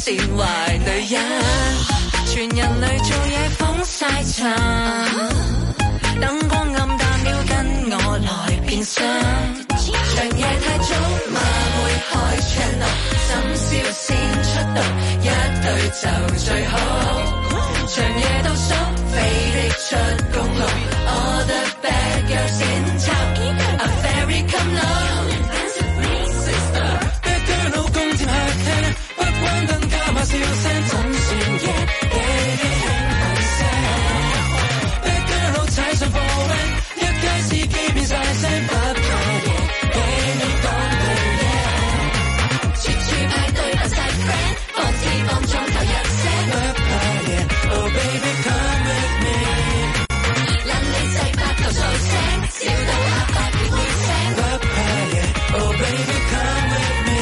善壞女人，全人類做嘢風晒塵，燈光暗淡了跟我來變身，長夜太早馬會開 channel， 深宵先出動，一對就最好，長夜倒數飛的出公路 ，All the bad girls in town are very come low。Dance with me, sister。Bad girl 老公接客廳，不關燈加碼笑聲，總算嘅興聲。Bad girl 老踩上貨 van， 一街司機變晒聲，不怕嘢，俾你講對嘢。處處派對扮晒 friend， 放肆放縱投入聲，不怕嘢。Oh baby come with me， 諗你細拍頭嘈聲，笑到阿伯要會聲，不怕嘢。Oh baby come with me，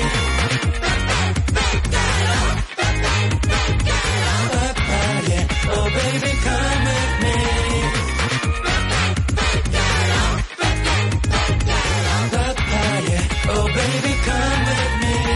Bad girl， Bad girl， 不怕嘢。Oh baby come with me， Bad girl， 不怕嘢。Oh baby come with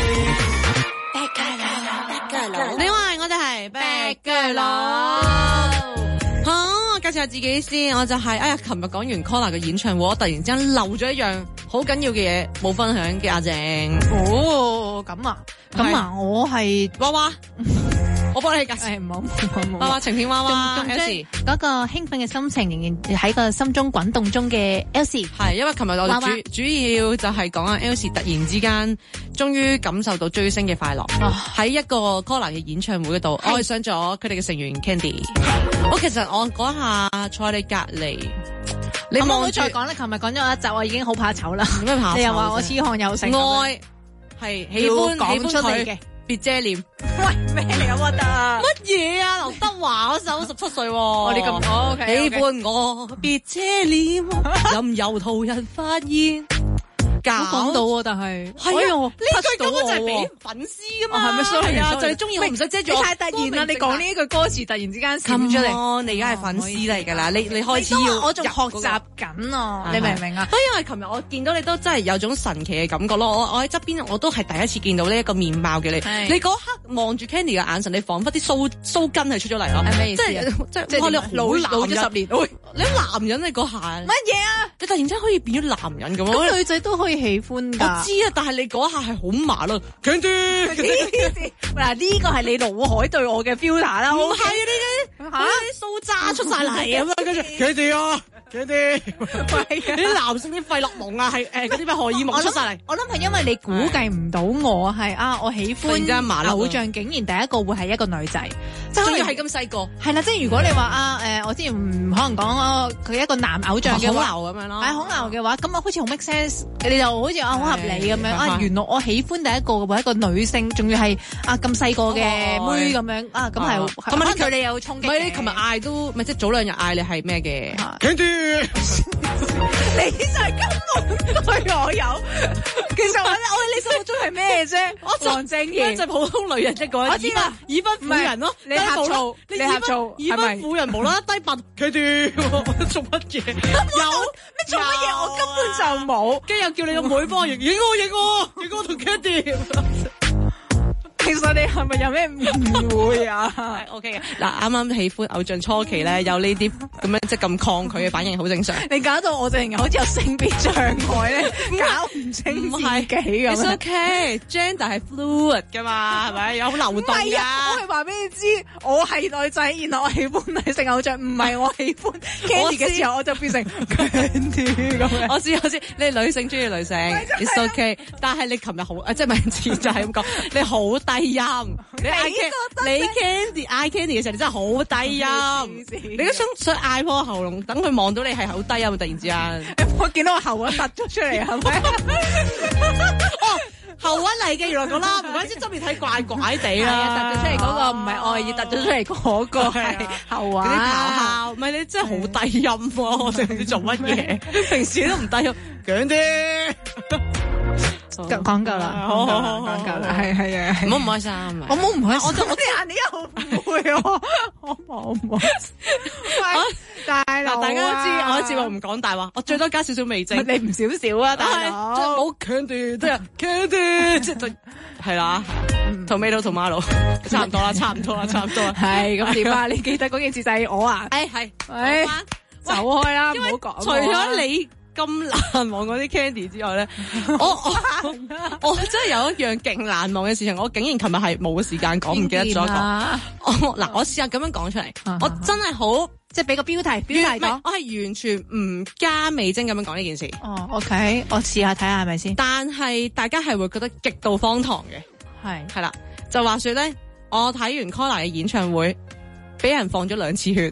me， Bad girl， 你好，我哋係 Bad girl。好，介紹下自己先，我就係琴日講完 Collar 嘅演唱會，我突然之間漏咗一樣好緊要嘅嘢冇分享嘅阿靜。 哦，咁啊，我係娃娃，我幫你介紹。 唔好娃娃情片娃娃 Elsie， 嗰個興奮嘅心情仍然喺個心中滾動中嘅 Elsie。 係因為琴日我哋主要就係講啊 Elsie 突然之間終於感受到追星嘅快樂，喺一個 Collar 嘅演唱會嗰度愛上咗佢哋嘅成員 Candy。其實我嗰下坐你隔離，你望住再講啦。琴日講咗一集，我已經好怕醜啦。 點解怕醜？ 你又話我痴漢有性， 愛係喜歡講出嚟嘅， 別遮臉。 喂，咩嚟啊？乜得？ 乜嘢啊？劉德華嗰首17歲喎。 我哋咁，OK， 喜歡我別遮臉，任由途人發現。 講到喎，但係係啊，呢句根本就係俾粉絲噶嘛， 係咪？ 係啊，就係中意我唔使遮住我。 你太突然啦！你講呢句歌詞突然之間閃出嚟， 你而家係粉絲嚟㗎啦，你開始要我仲學習緊啊！你明唔明啊？ 所以因為琴日我見到你都真係有種神奇嘅感覺咯，我喺側邊我都係第一次見到呢一個面貌嘅你。你嗰刻望住 Candy 嘅眼神，你彷彿啲鬚根係出咗嚟咯。係咩意思啊？即係你老咗10年，你男人你嗰下乜嘢啊？ 你突然之間可以變咗男人咁咯？ 咁女仔都可以喜歡㗎。 我知啊，但係你嗰下係好麻咯 Candy。 嗱呢個係你腦海對我嘅 filter 啦。 唔係啊，呢啲鬚渣出晒嚟咁樣，跟住 Candy 啊。啲男性啲費洛蒙啊，係嗰啲咩荷爾蒙出晒嚟。 我諗係因為你估計唔到我係我喜歡偶像，竟然第一個會係一個女仔，即係仲要係咁細個。 係啦，即係如果你話我之前唔可能講佢一個男偶像嘅話， 好牛咁樣咯。 係好牛嘅話，咁好似好 make sense，你就好似好合理咁樣。原來我喜歡第一個會一個女性，仲要係咁細個嘅妹咁樣咁係。咁啊，佢哋有衝擊。 唔係你琴日嗌都咪即係早兩日嗌你係咩嘅？ 你就係根本對我有，其實我喺你心目中係咩啫？黃正義就普通女人一個， 我知啦， 已婚婦人咯， 你呷醋，你呷醋， 已婚婦人無啦啦低拔佢哋做乜嘢？有咩做乜嘢？我根本就冇， 跟住又叫你個妹幫我影我同 Candy。 其實你係咪有咩誤會啊 ？OK 嘅，嗱，啱啱喜歡偶像初期咧，有呢啲咁樣即係咁抗拒嘅反應，好正常。 你搞到我成日好似有性別障礙咧，搞唔清自己咁。 It's okay，gender 係 fluid 噶嘛，係咪有好流動㗎？ 我係話俾你知，我係女仔，然後我喜歡女性偶像，唔係我喜歡 Candy 嘅時候，我就變成 Candy 咁樣。 我知，你係女性中意女性 ，It's okay。但係你琴日好即係文字就係咁講，你好低音，你Candy 嗌 Candy 嘅時候，你真係好低音。你都想嗌破喉嚨，等佢望到你係好低音，突然之間， 我見到我喉韻突咗出嚟，係咪？ 喉韻嚟嘅，原來咁啦，唔怪之側面睇怪怪地啦。 突咗出嚟嗰個唔係愛意，突咗出嚟嗰個係喉韻。嗰啲咆哮， 唔係你真係好低音喎，我哋唔知做乜嘢，平時都唔低音，強啲。 講夠啦， 好講夠啦，係啊， 唔好唔開心啊！ 我冇唔開心， 我啲人你又唔會我冇，大佬大家都知我節目唔講大話，我最多加少少味精， 你唔少少啊，大佬， 即係冇 candy，即係 candy，即係係啦，tomato 差唔多啦，差唔多啦， 係咁點啊？你記得嗰件事就係我啊？ 係， 走開啦，唔好講。 除咗你咁難忘嗰啲 candy 之外咧，我真係有一樣勁難忘嘅事情，我竟然琴日係冇時間講，唔記得咗講。我試下咁樣講出嚟，我真係好即係俾個標題講， 我係完全唔加味精咁樣講呢件事。 哦 ，OK， 我試下睇下係咪先。 但係大家係會覺得極度荒唐嘅，係啦，就話說咧，我睇完 Collar 嘅演唱會，俾人放咗2次血。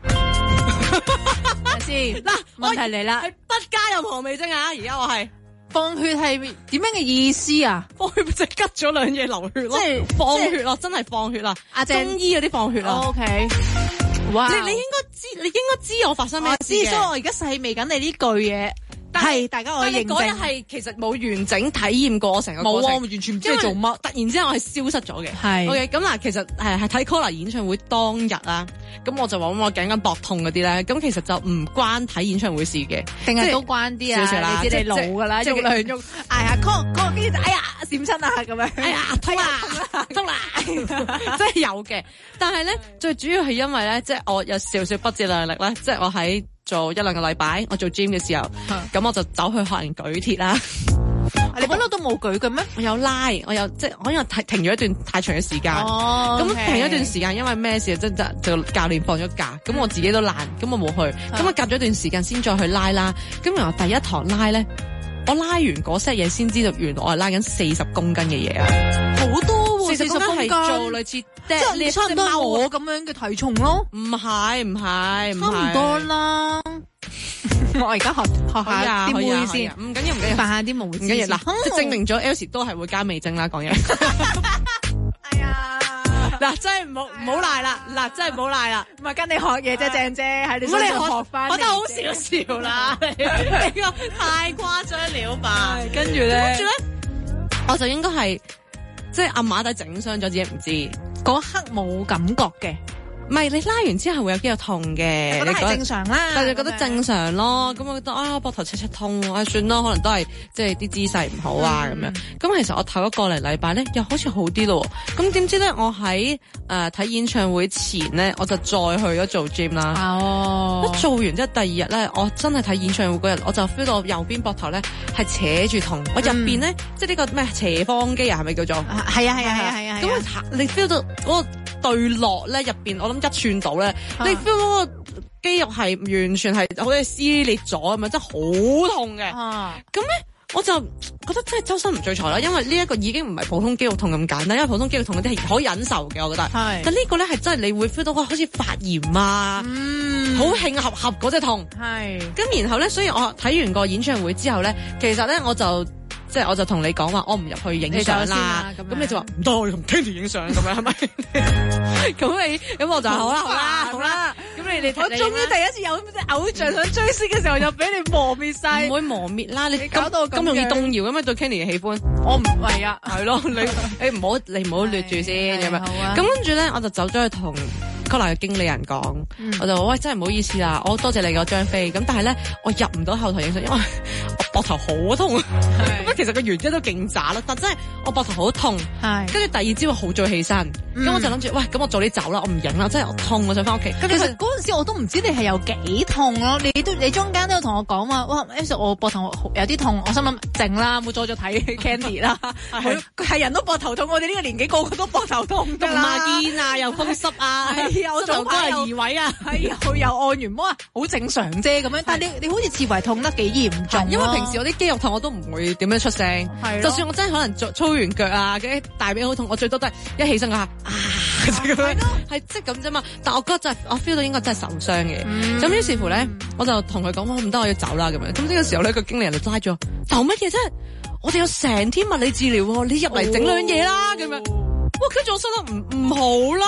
先嗱，問題嚟啦， 係不加任何味精啊！而家我係放血係點樣嘅意思啊？ 放血即係吉咗2嘢流血咯，即係放血咯，真係放血啦！中醫嗰啲放血啦。 OK， 哇！ 你應該知我發生咩事嘅， 所以我而家細味緊你呢句嘢。係，大家我認證。但係嗰日係其實冇完整體驗過成個過程， 冇啊，完全唔知你做乜。 突然之間我係消失咗嘅。 係。 OK， 咁嗱，其實係睇 Collar 演唱會當日啦，咁我就話我頸緊膊痛嗰啲咧，咁其實就唔關睇演唱會事嘅， 定係都關啲啊？ 少少啦， 你知你老㗎啦，喐兩喐，哎呀 call 跟住就哎呀閃親啊咁樣， 哎呀痛啦，即係有嘅。但係咧，最主要係因為咧，即係我有少少不自量力咧，即係我喺做1-2個禮拜，我做 gym 嘅時候，咁我就走去學人舉鐵啦。 你本來都冇舉嘅咩？ 我有拉，我因為停咗一段太長嘅時間。咁停咗一段時間，因為咩事？就教練放咗假，咁我自己都懶，咁我冇去。咁我隔咗一段時間先再去拉啦。咁然後第一堂拉咧，我拉完嗰 set 嘢先知道，原來我係拉緊40公斤嘅嘢啊！ 好多喎， 40公斤係做類似即係你差唔多我咁樣嘅體重咯。 唔係， 差唔多啦。我而家學下啲妹先， 唔緊要， 扮下啲妹先。 唔緊要嗱，即係證明咗 Elsie 都係會加味精啦，講嘢。 哎呀， 嗱，真係唔好賴啦，嗱，真係唔好賴啦， 唔係跟你學嘢啫，鄭姐喺你身上學翻。 我覺得好少少啦，呢個太誇張了吧？ 跟住咧， 我就應該係即係暗馬底整傷咗自己唔知， 嗰刻冇感覺嘅。 唔係，你拉完之後會有肌肉痛嘅， 覺得係正常啦。 但係覺得正常咯，咁我覺得膊頭赤痛，算啦，可能都係即係啲姿勢唔好啊咁樣。咁其實我頭一個禮拜咧，又好似好啲咯。咁點知咧，我喺睇演唱會前咧，我就再去咗做 gym 啦。 哦， 一做完之後第2日咧，我真係睇演唱會嗰日，我就 feel 到右邊膊頭咧係扯住痛。我入邊咧，即係呢個咩斜方肌啊，係咪叫做？ 係啊。 咁你 feel 到嗰個對落咧入邊，我諗1寸到咧，你 feel 到個肌肉係完全係好似撕裂咗咁樣，真係好痛嘅。咁咧我就覺得真係周身唔聚財啦，因為呢一個已經唔係普通肌肉痛咁簡單，因為普通肌肉痛嗰啲係可以忍受嘅，我覺得。係。但呢個咧係真係你會 feel 到好似發炎啊，好興合合嗰隻痛。係。咁然後咧，所以我睇完個演唱會之後咧，其實咧我就同你講話，我唔入去影相啦。咁你就話唔得，我要同 Candy 影相咁樣係咪？咁我就好啦。咁你我終於第一次有偶像想追星嘅時候，又俾你磨滅晒。唔會磨滅啦，你搞到咁容易動搖咁樣對 Candy 嘅喜歡。我唔係啊，係咯，你唔好掠住先咁樣。咁跟住咧，我就走咗去同 Collar 嘅經理人講，我就話喂，真係唔好意思啦，我多謝你嗰張飛。咁但係咧，我入唔到後台影相，因為我膊頭好痛。咁其實個原因都勁渣啦，但真係我膊頭好痛。係。跟住第2朝好早起身，咁我就諗住，喂，咁我早啲走啦，我唔影啦，真係我痛，我想翻屋企。 其實嗰陣時我都唔知你係有幾痛咯，你中間都有同我講話，哇 Elsie 我膊頭有啲痛，我心諗靜啦，冇再睇 Candy 啦。係人都膊頭痛，我哋呢個年紀個個都膊頭痛㗎啦。肩啊，又風濕啊，係啊，我早排又移位啊，係又按完摩啊，好正常啫咁樣。但係你好似似為痛得幾嚴重， 因為平時我啲肌肉痛我都唔會點樣出聲，就算我真係可能操完腳啊，嗰啲大髀好痛，我最多都係一起身嗰下咁樣，係即係咁啫嘛。但我覺得真係我 feel 到應該真係受傷嘅。咁於是乎咧，我就同佢講話唔得，我要走啦咁樣。咁呢個時候咧，個經理人就拉咗，走乜嘢啫？我哋有成天物理治療喎，你入嚟整2嘢啦咁樣。哇！跟住我心諗唔好啦，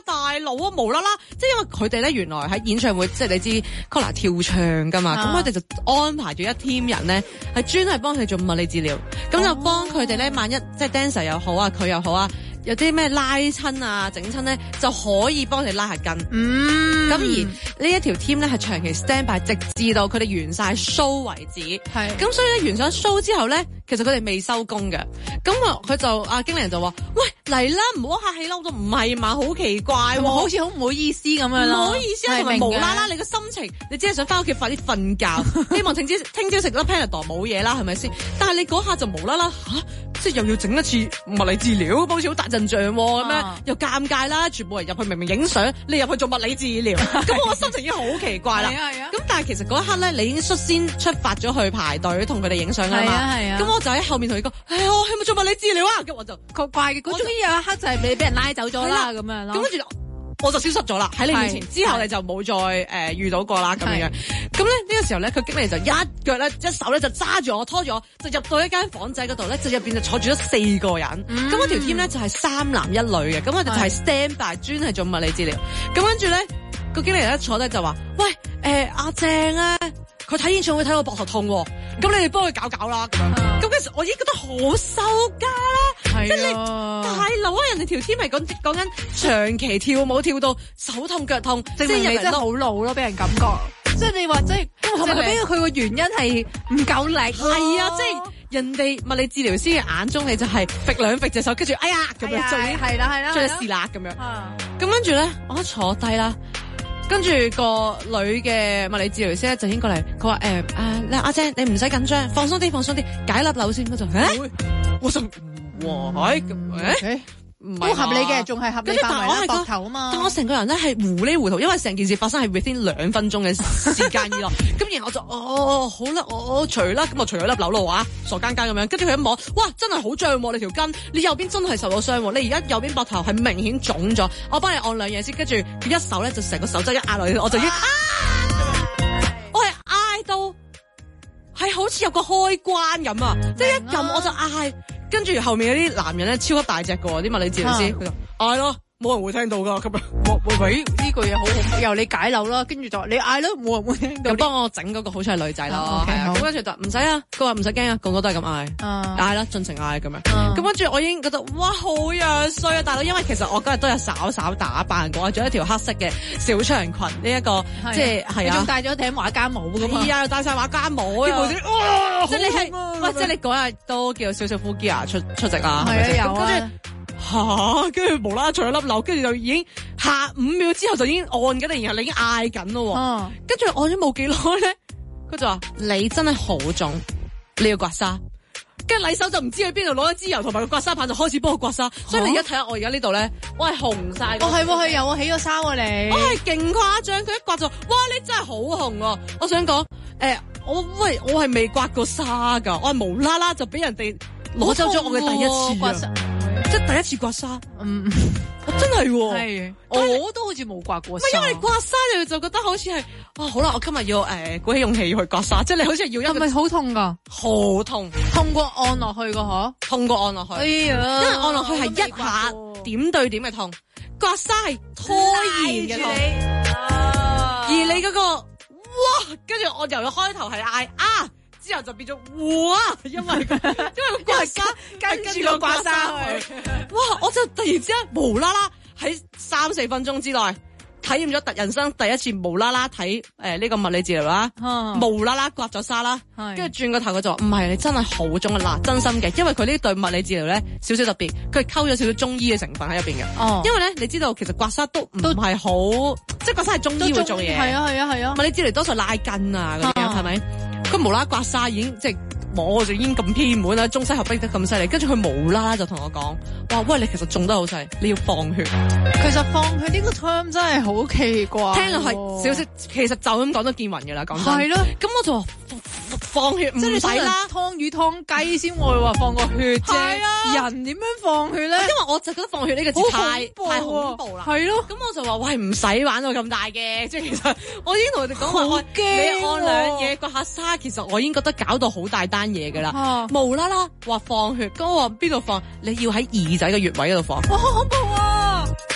大佬啊，無啦啦，即係因為佢哋咧原來喺演唱會，即係你知 Collar 跳唱噶嘛，咁佢哋就安排咗一 team 人咧，係專係幫佢做物理治療，咁就幫佢哋咧，萬一即係 dancer 又好啊，佢又好啊。有啲咩拉親啊、整親咧，就可以幫你拉下筋。咁而呢一條 team 咧係長期 stand by， 直至到佢哋完晒 show 為止。係。咁所以咧完咗 show 之後咧，其實佢哋未收工嘅。咁啊，佢就經理人就話：喂，嚟啦，唔好客氣啦，我都唔係嘛，好奇怪喎，好似好唔好意思咁樣咯。唔好意思啊，同埋無啦啦你個心情，你只係想翻屋企快啲瞓覺，希望聽朝食粒 Panadol 冇嘢啦，係咪先？但係你嗰下就無啦啦即係又要整一次物理治療，好似好大陣仗咁樣，又尷尬啦！全部人入去明明影相，你入去做物理治療，咁我心情已經好奇怪啦。咁但係其實嗰一刻咧，你已經率先出發咗去排隊同佢哋影相㗎嘛。咁我就喺後面同佢講：我係咪做物理治療啊？咁我就怪嘅。終於有一刻就係你俾人拉走咗啦，咁樣咯。咁跟住我就消失咗啦，喺你面前。之後你就冇再遇到過啦咁樣。咁咧呢個時候咧，佢經理就一腳咧一手咧就揸住我拖住我，就入到一間房仔嗰度咧，就入邊就坐住咗4個人。咁嗰條 team 咧就係3男1女嘅，咁我哋就係 stand by 專係做物理治療。咁跟住咧個經理一坐低就話：喂，阿正啊，佢睇演唱會睇到膊頭痛喎，咁你哋幫佢搞啦咁樣。咁其實我已經覺得好羞家啦，即係你大佬啊！人哋條 team 係講緊長期跳舞跳到手痛腳痛，證明你真係好老咯，俾人感覺。即係你話即係俾佢個原因係唔夠力。係啊，即係人哋物理治療師嘅眼中，你就係揈兩揈隻手，跟住哎呀咁樣，就已經係啦，做咗事啦咁樣。咁跟住咧，我一坐低啦。跟住個女嘅物理治療師咧就已經過嚟，佢話阿姐你唔使緊張，放鬆啲，解粒瘤先。嗰就我就哇咁都合理嘅，仲係合理範圍啦，膊頭啊嘛。 但我成個人咧係糊里糊塗，因為成件事發生係 within 2分鐘嘅時間以內。咁然後我就好啦，我除啦，咁我除咗粒瘤咯啊，傻更更咁樣。跟住佢一摸，哇，真係好脹喎！你條筋，你右邊真係受咗傷喎。你而家右邊膊頭係明顯腫咗。我幫你按兩嘢先，跟住佢一手咧就成個手踭一壓落去，我就已經我係嗌到係好似有個開關咁啊！即係一撳我就嗌。跟住後面嗰啲男人咧超級大隻㗎喎，啲物理治療師佢就嗌咯，冇人會聽到㗎咁樣。喂，呢句嘢好恐怖，由你解漏啦，跟住就你嗌咯，冇人會聽到。咁幫我整嗰個好似係女仔咯，係啊。咁跟住就唔使啊，佢話唔使驚啊，個個都係咁嗌，嗌啦，盡情嗌咁樣。咁跟住我已經覺得哇好樣衰啊大佬，因為其實我嗰日都有稍稍打扮過，着一條黑色嘅小長裙呢一個，即係係啊。你仲戴咗頂畫家帽㗎嘛？係啊，戴晒畫家帽啊！即係你係，喂，即係你嗰日都叫少少呼機啊出席啊，係咪有啊？跟住無啦啦除咗粒瘤，跟住就已經下5秒之後就已經按緊你，然後你已經嗌緊咯。跟住按咗冇幾耐咧，佢就話你真係好腫，你要刮痧。跟住禮手就唔知去邊度攞一支油同埋個刮痧棒就開始幫我刮痧。所以你而家睇下我而家呢度咧，我係紅晒。係佢有我起咗痧喎你。我係勁誇張，佢一刮就哇你真係好紅啊！我想講我係未刮過痧噶，我係無啦啦就俾人哋攞走咗我嘅第一次刮痧，即係第一次刮痧。真係喎，我都好似冇刮過痧。因為刮痧你就覺得好似係好啦，我今日要鼓起勇氣去刮痧，即係你好似係要一個。係咪好痛㗎？好痛，痛過按落去㗎嗬？痛過按落去。哎呀，因為按落去係一下點對點嘅痛，刮痧係拖延嘅痛。而你嗰個哇，跟住我由開頭係嗌之後就變咗哇，因為刮痧跟住個刮痧去，哇！我就突然之間無啦啦喺3-4分鐘之內體驗咗人生第一次無啦啦睇呢個物理治療啦，無啦啦刮咗痧啦，跟住轉個頭佢就話唔係，你真係好腫啊！嗱，真心嘅，因為佢呢對物理治療咧少少特別，佢係溝咗少少中醫嘅成分喺入邊嘅。因為咧你知道其實刮痧都唔係好，即係刮痧係中醫會做嘢。係啊。物理治療多數拉筋啊嗰啲係咪？佢無啦啦刮痧已經即係我就已經咁偏門啦，中西合璧得咁犀利，跟住佢無啦啦就同我講話，喂，你其實中得好細，你要放血。其實放血呢個 term 真係好奇怪，聽落係少少，其實就咁講都見暈嘅啦，講真。係咯，咁我就話放血唔使啦，湯魚湯雞先會話放個血啫。係啊，人點樣放血咧？因為我就覺得放血呢個字太恐怖啦。係咯，咁我就話喂，唔使玩到咁大嘅，即係其實我已經同佢哋講話，我你按兩嘢刮下痧，其實我已經覺得搞到好大單嘢噶啦，無啦啦話放血，咁我話邊度放？你要喺耳仔嘅穴位嗰度放。好恐怖啊！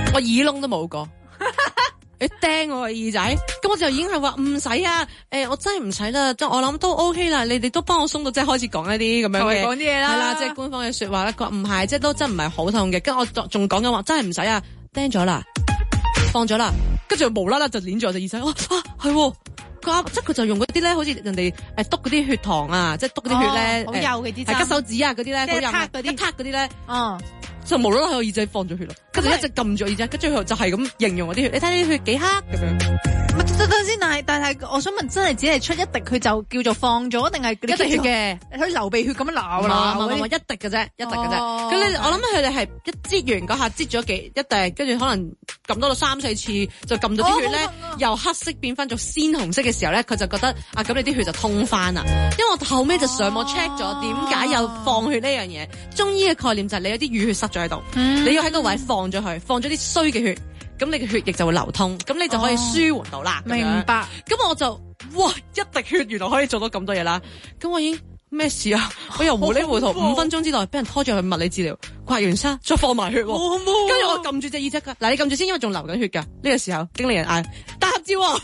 我耳窿都冇過。你釘我個耳仔，咁我就已經係話唔使啊，我真係唔使啦，即係我諗都 OK 啦，你哋都幫我鬆到，即係開始講一啲咁樣嘅， 講啲嘢啦， 係啦，即係官方嘅說話啦，佢話唔係，即係都真唔係好痛嘅，跟住我仲講緊話真係唔使啊，釘咗啦，放咗啦，跟住無啦啦就捏住我隻耳仔，係喎。即係佢就用嗰啲咧，好似人哋篤嗰啲血糖啊，即係篤嗰啲血咧， 好幼嘅啲， 係吉手指啊嗰啲咧，好幼嗰啲，一撻嗰啲咧，就無啦啦喺我耳仔放咗血咯，跟住一直撳住耳仔，跟住佢就係咁形容嗰啲血，你睇呢啲血幾黑咁樣。 等先，但係我想問，真係只係出一滴，佢就叫做放咗，定係一滴血嘅？ 佢流鼻血咁樣流一滴嘅啫，一滴嘅啫。咁我諗佢哋係一擠完嗰下擠咗一滴，跟住可能撳多咗3-4次，就撳到啲血咧由黑色變翻做鮮紅色嘅時候咧，佢就覺得咁你啲血就通翻啦。因為我後尾就上網 check 咗點解有放血呢樣嘢。中醫嘅概念就係你有啲淤血塞咗喺度，你要喺個位放咗佢，放咗啲衰嘅血。咁你嘅血液就會流通，咁你就可以舒緩到啦。 明白。 咁我就一滴血原來可以做到咁多嘢啦。咁我已經咩事啊？我又糊裡糊塗5分鐘之內俾人拖住去物理治療，刮完痧再放埋血。跟住我撳住隻耳仔㗎。嗱，你撳住先，因為仲流緊血㗎。呢個時候經理人嗌大合照。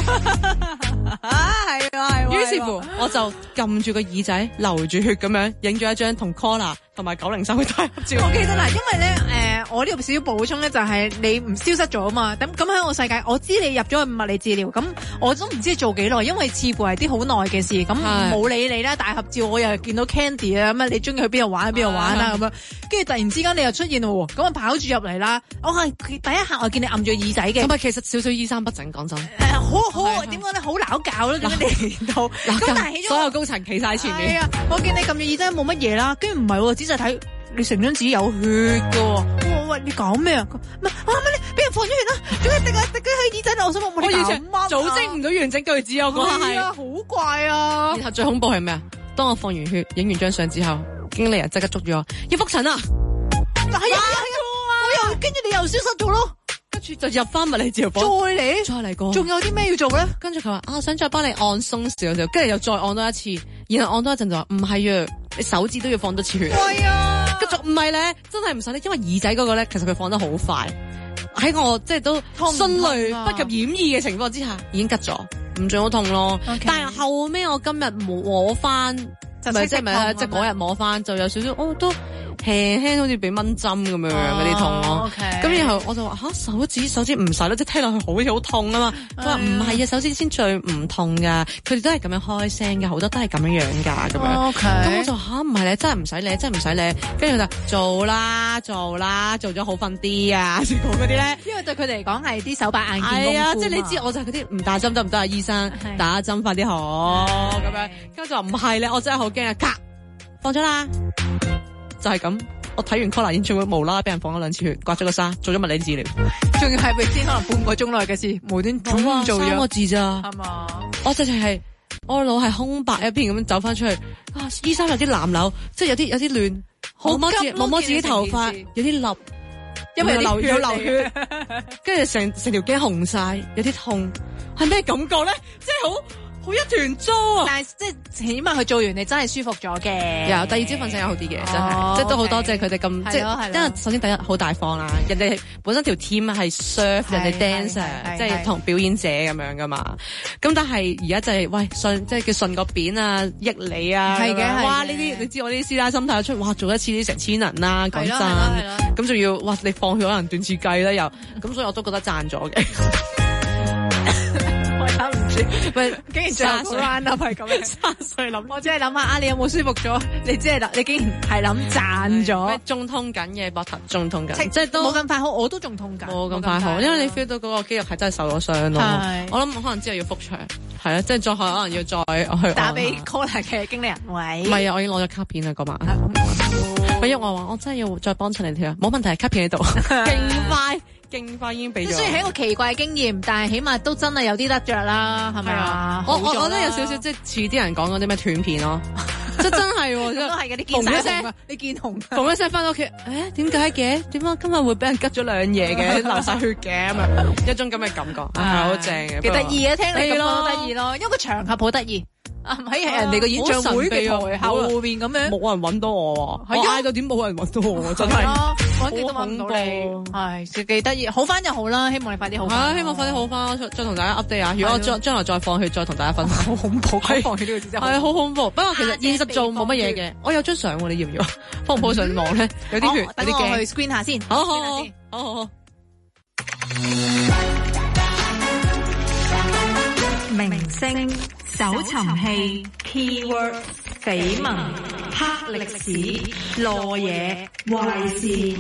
係。於是乎我就撳住個耳仔流住血咁樣影咗一張同 Collar 同埋903嘅大合照。 我記得啦，因為咧我呢度少少補充咧，就係你唔消失咗啊嘛。咁喺我世界，我知你入咗去物理治療，咁我都唔知做幾耐，因為似乎係啲好耐嘅事。咁冇理你啦，大合照我又見到 Candy 啊，咁啊你中意去邊度玩去邊度玩啦咁樣。跟住突然之間你又出現喎，咁啊跑住入嚟啦。我係第一下我見你揞住耳仔嘅。 咁啊，其實少少衣衫不整，講真。 好點講咧，好撈教咯，點解你嚟到？咁但係所有高層企晒喺前面。 係啊，我見你撳住耳仔冇乜嘢啦，跟住唔係喎，仔細睇。你成張紙有血㗎，喂，你講咩啊？乜你俾人放咗血啦？仲要滴喺耳仔度，我想問我哋咁啱組織唔到完整句子，我覺得係好怪啊！ 然後最恐怖係咩啊？當我放完血、影完張相之後，經理人即刻捉住我要覆診啊！ 係啊，我又跟住你又消失咗咯， 跟住就入翻物理治療房，再嚟過， 仲有啲咩要做咧？ 跟住佢話我想再幫你按鬆少少，跟住又再按多一次，然後按多一陣就話唔係啊，你手指都要放多次血。 係啊。 跟住唔係咧，真係唔使咧，因為耳仔嗰個咧，其實佢放得好快，喺我即係都迅雷不及掩耳嘅情況之下，已經吉咗，唔仲好痛咯。Okay. 但係後尾我今日摸翻，即係嗰日摸翻就有少少，都輕輕好似俾蚊針咁樣嗰啲痛咯。咁然後我就話手指唔使啦，即係聽落去好似好痛啊嘛。佢話唔係啊，手指先最唔痛噶，佢哋都係咁樣開聲嘅，好多都係咁樣樣噶咁樣。咁我就唔係咧，真係唔使理，真係唔使理。跟住就做啦，做咗好瞓啲啊，先講嗰啲咧。 因為對佢哋嚟講係啲手把眼見功夫。係啊， 即係你知我就係嗰啲唔打針得唔得啊？醫生打針快啲好咁樣。跟住就唔係咧，我真係好驚啊！放咗啦。就係咁，我睇完 Collar 演唱會無啦啦俾人放咗2次血，刮咗個痧，做咗物理治療， 仲要係未先可能半個鐘內嘅事，無端做咗 3個字咋？ 係嘛？ 我直情係我腦係空白一片咁樣走翻出去，醫生有啲藍柳，即係有啲亂，摸摸自己頭髮，有啲笠，因為有流血，跟住成條頸紅晒，有啲痛，係咩感覺咧？即係好一團糟啊！ 但係即係起碼佢做完你真係舒服咗嘅。 有第二朝瞓醒又好啲嘅，真係，即係都好多謝佢哋咁，即係因為首先第一好大方啦，人哋本身條 team 係 serve 人哋 dancer，即係同表演者咁樣噶嘛。咁但係而家就係即係叫順個扁啊，益你啊， 係嘅， 哇！呢啲你知我呢啲師奶心態出，哇！做一次啲成千人啦，講真，咁仲要哇！你放血可能斷次計啦又，咁所以我都覺得賺咗嘅。 唔知，喂，竟然最後 round up 係咁樣 3歲諗， 我只係諗下你有冇舒服咗？你竟然係諗賺咗， 仲痛緊嘅膊頭，仲痛緊，即係都冇咁快好，我都仲痛緊， 冇咁快好，因為你 feel 到嗰個肌肉係真係受咗傷咯。我諗可能之後要復場，係啊，即係再可能要再去打俾 Collar 嘅經理人喂。 唔係啊，我已經攞咗卡片啦嗰晚。因為我話我真係要再幫襯你添，冇問題，卡片喺度，勁快已經俾咗。雖然係一個奇怪嘅經驗，但係起碼都真係有啲得着啦，係咪啊？我覺得有少少即係似啲人講嗰啲咩斷片咯，即係真係，都係嗰啲見紅聲，你見紅，同一聲翻到屋企，點解嘅？點解今日會俾人吉咗兩嘢嘅，流晒血嘅咁啊？一種咁嘅感覺，係好正嘅， 幾得意啊！聽你咁講都得意咯，因為個場合好得意。 喺人哋個演唱會嘅台後邊咁樣， 冇人揾到我喎，我嗌到點冇人揾到我，真係揾極都揾唔到你，係幾得意，好翻就好啦，希望你快啲好翻， 希望快啲好翻，再同大家 update 啊！如果我將來再放棄，再同大家分享，好恐怖，放棄呢個字真係好恐怖。不過其實現實做冇乜嘢嘅，我有張相喎，你要唔要？放唔放上網咧？有啲血， 等我去 screen 下先， 好。 明星搜尋器 keyword 緋聞黑歷史羅嘢壞事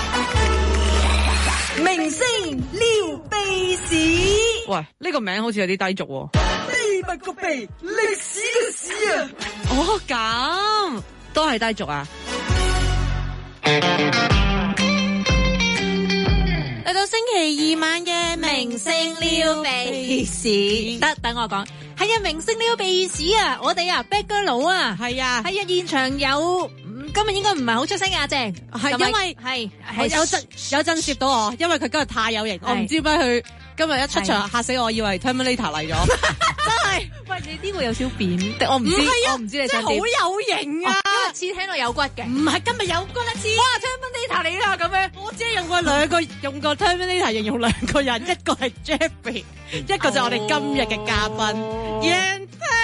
明星撩鼻屎。 喂，呢個名好似有啲低俗喎。 秘密個秘，歷史嘅史啊！ 哦，咁都係低俗啊！嚟到星期二晚嘅明星撩鼻屎， 等我講，係啊，明星撩鼻屎啊！我哋啊 Bad Girl 佬啊， 係啊， 現場有今日應該唔係好出聲啊，正係因為係有陣攝到我，因為佢今日太有型，我唔知點解佢今日一出場嚇死我，以為 Terminator 嚟咗，真係。 喂，你呢個有少扁，我唔知，我唔知你想點。 真係好有型啊！ 因為似聽到有骨嘅， 唔係今日有骨一次。 哇 ，Terminator 嚟啦咁樣， 我只係用過 Terminator 形容兩個人，一個係 Jeffrey，一個就係我哋今日嘅嘉賓Yan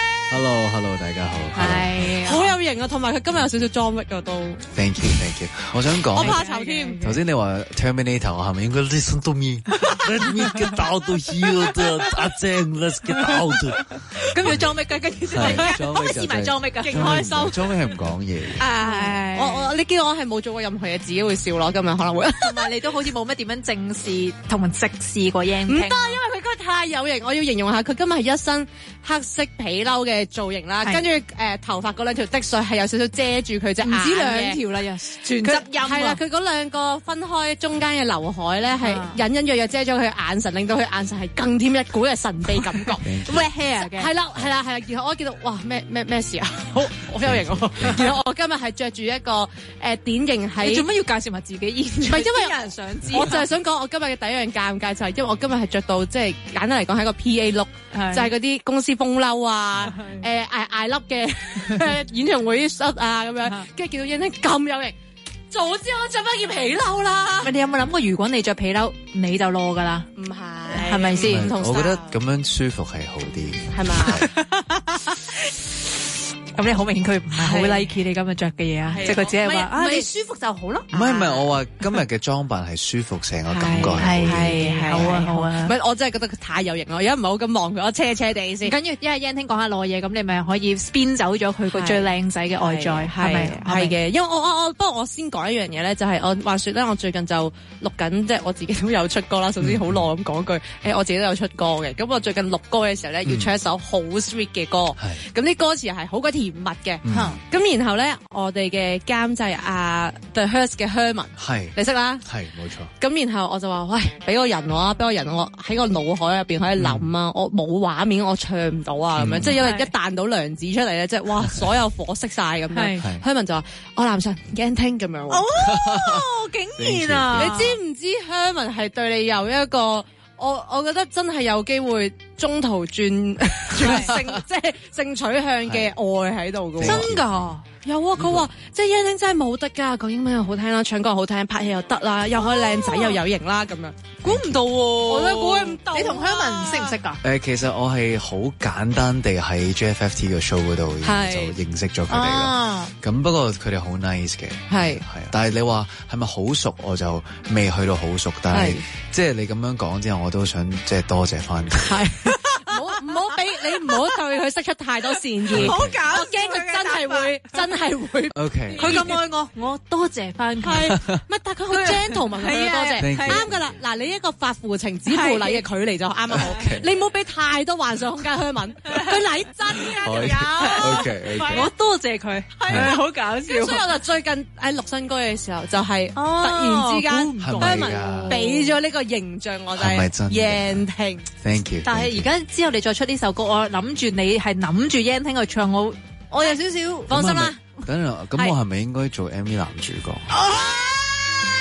Hello， 大家好。 係好有型啊，同埋佢今日有少少裝逼啊都。 Thank you。我想講， 我怕醜添。 頭先你話 Terminator， 我係咪應該 listen to me？Let me get out of here， 阿正 ，let's get out。 跟住裝逼嘅，跟住先係，可唔可以試埋裝逼㗎？勁開心。 裝逼係唔講嘢。 我你見我係冇做過任何嘢，自己會笑咯。今日可能會。 同埋你都好似冇乜點樣正視同埋直視過 Yan。 唔得，因為佢今日太有型。我要形容下，佢今日係一身黑色皮褸嘅造型啦，跟住頭髮嗰兩條滴水係有少少遮住佢隻眼嘅，唔止兩條啦，全側音係啦，佢嗰兩個分開中間嘅劉海咧係隱隱約約遮咗佢嘅眼神，令到佢眼神係更添一股嘅神秘感覺。Red hair 嘅係啦，然後我見到哇咩事啊，好有型喎。然後我今日係着住一個典型喺，你做乜要介紹埋自己衣？唔係因為有人想知，我就係想講我今日嘅第一樣尷尬就係因為我今日係着到即係簡單嚟講係一個 PA look，就係嗰啲公司風褸啊，艾粒嘅演唱會室啊咁樣，跟住見到Yan Ting咁有型，早知我着翻件皮褸啦。 你有冇諗過如果你着皮褸你就攞噶啦？ 唔係， 係咪先？ 我覺得咁樣舒服係好啲， 係嘛？ 咁你好明顯佢唔係好 like 你今日着嘅嘢啊，即係佢只係話你舒服就好咯。 唔係，我話今日嘅裝扮係舒服，成個感覺係好啊。 唔係，我真係覺得佢太有型咯，而家唔係好咁望佢，我斜斜地先。 跟住因為Yan Ting講下內嘢，咁你咪可以編走咗佢個最靚仔嘅外在，係咪？ 係嘅，因為我不過我先講一樣嘢咧，就係我話説咧，我最近就錄緊，即係我自己都有出歌啦。首先好耐咁講句，我自己都有出歌嘅。咁我最近錄歌嘅時候咧，要唱一首好 sweet 嘅歌，咁啲歌詞係好鬼甜蜜嘅。咁然後咧，我哋嘅監製The Hertz 嘅 Herman， 你識啦， 係冇錯。 咁然後我就話：喂，俾個人我喺個腦海入邊可以諗啊，我冇畫面，我唱唔到啊，咁樣，即係因為一彈到梁子出嚟咧，即係哇，所有火熄晒咁樣。Herman 就話：我男神Yan Ting咁樣。哦， 竟然啊！ 你知唔知 Herman 係對你有一個？我覺得真係有機會中途轉性，即係性取向嘅愛喺度㗎。 真㗎？ 有啊，佢話即係Yan Ting真係冇得㗎，講英文又好聽啦，唱歌又好聽，拍戲又得啦，又可以靚仔又有型啦咁樣。估唔到喎，我都估唔到。 你同Herman識唔識㗎？ 其實我係好簡單地喺 JFFT 嘅 show 嗰度就認識咗佢哋咯。咁不過佢哋好 nice 嘅，係。但係你話係咪好熟，我就未去到好熟。但係即係你咁樣講之後，我都想即係多謝翻佢。係。 唔好俾你唔好對佢釋出太多善意， 好搞笑， 我驚佢真係會。 OK， 佢咁愛我多謝翻佢。 乜？但佢好 gentleman，佢多謝，啱噶啦。嗱，你一個發乎情止乎禮嘅距離就啱啱好。你唔好俾太多幻想空間Herman，佢禮真㗎條友。 OK， 我多謝佢，係好搞笑。 所以我就最近喺錄新歌嘅時候，就係突然之間Herman俾咗呢個形象我，就係Yan Ting。 Thank you。 但係而家之後你再出呢首歌，我諗住你係諗住Yan Ting去唱，我有少少放心啦。 等陣，咁我係咪應該做 MV 男主角？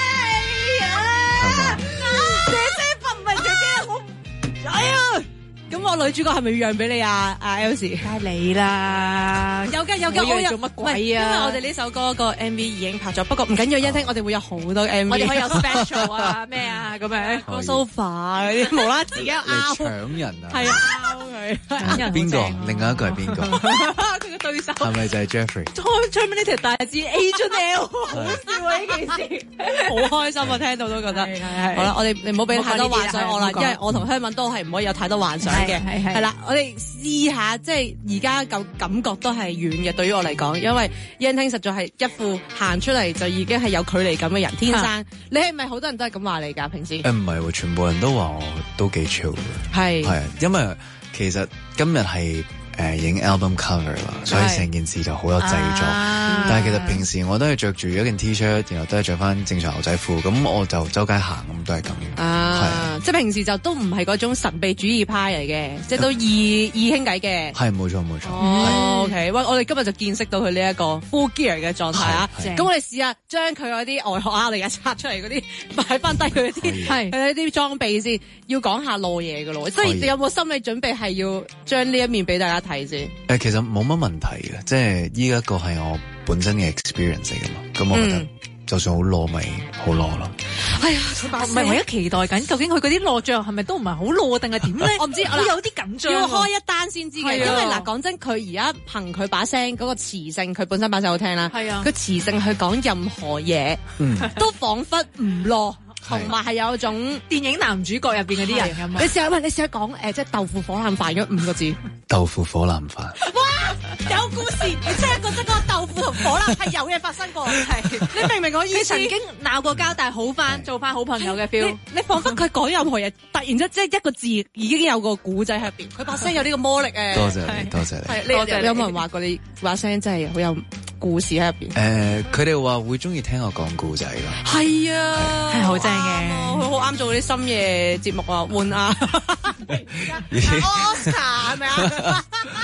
係嘛？ 姐姐唔係姐姐，我哎呀，咁咁我女主角係咪要讓俾你啊？Elsie， 梗係你啦， 有㗎，我有做乜鬼啊？因為我哋呢首歌個 MV 已經拍咗，不過唔緊要，欣聽我哋會有好多 MV， 我哋可以有 special 啊咩啊咁樣， 個 sofa 嗰啲無啦自己拗搶人啊， 係拗佢， 邊個？另外一個係邊個？ 佢嘅對手係咪就係 Jeffrey？ Terminator 大戰 Agent L， 好笑啊呢件事， 好開心啊！聽到都覺得好啦，我哋你唔好俾太多幻想我啦，因為我同香敏都係唔可以有太多幻想嘅。係啦，我哋試下，即係而家個感覺都係遠嘅，對於我嚟講，因為欣聽實在係一副行出嚟就已經係有距離感嘅人，天生。你係咪好多人都係咁話你㗎？平時唔係喎，全部人都話我都幾 chill 嘅。係因為其實今日係影 album cover 啦，所以成件事就好有製作。但係其實平時我都係着住一件 T-shirt， 然後都係着翻正常牛仔褲，咁我就周街行咁都係咁。 即係平時就都唔係嗰種神秘主義派嚟嘅，即係都易傾偈嘅。 係冇錯。 OK，喂，我哋今日就見識到佢呢一個 full gear 嘅狀態啊！咁我哋試下將佢嗰啲外殼啊，我哋而家拆出嚟嗰啲擺翻低佢啲係佢啲裝備先，要講下露嘢嘅咯。即係你有冇心理準備係要將呢一面俾大家睇先？ 其實冇乜問題嘅，即係依一個係我本身嘅 experience 嚟噶嘛。咁我覺得就算好裸咪好裸咯。 哎呀，唔係我一期待緊，究竟佢嗰啲裸着係咪都唔係好裸定係點咧？我唔知，我有啲緊張。 要開一單先知嘅，因為嗱講真，佢而家憑佢把聲嗰個磁性，佢本身把聲好聽啦。係啊，佢磁性去講任何嘢，都彷彿唔裸。同埋係有一種電影男主角入邊嗰啲人咁。 你試下講即係豆腐火腩飯嗰5個字。 豆腐火腩飯。 哇！有故事，你真係覺得嗰個豆腐同火腩係有嘢發生過。係，你明唔明我意思？ 曾經鬧過交，但係好翻，做翻好朋友嘅 feel。 你彷彿佢講任何嘢，突然之間即係一個字已經有個古仔喺入邊。佢把聲有呢個魔力誒。 多謝你，多謝你。 係，你有冇人話過你把聲真係好有故事喺入邊？ 佢哋話會中意聽我講故仔咯。 係啊， 係好正嘅。 佢好啱做啲深夜節目啊，換啊 Oscar 係咪啊